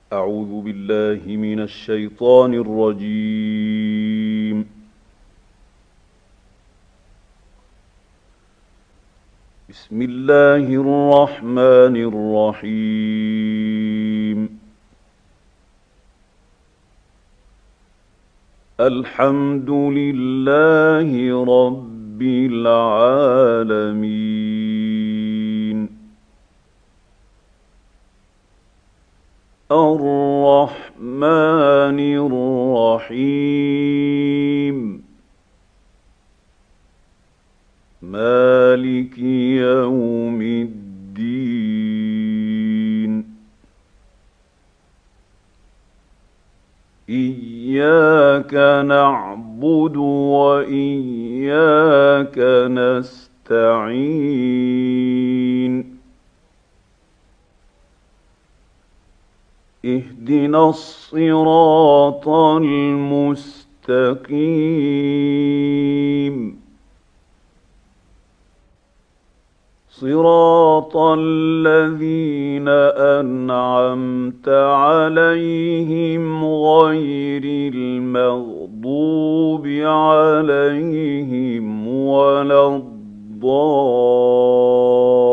أعوذ بالله من الشيطان الرجيم. بسم الله الرحمن الرحيم. الحمد لله رب العالمين. الرحمن الرحيم. مالك يوم الدين. إياك نعبد وإياك نستعين. اهدنا الصراط المستقيم. صراط الذين أنعمت عليهم غير المغضوب عليهم ولا الضالين.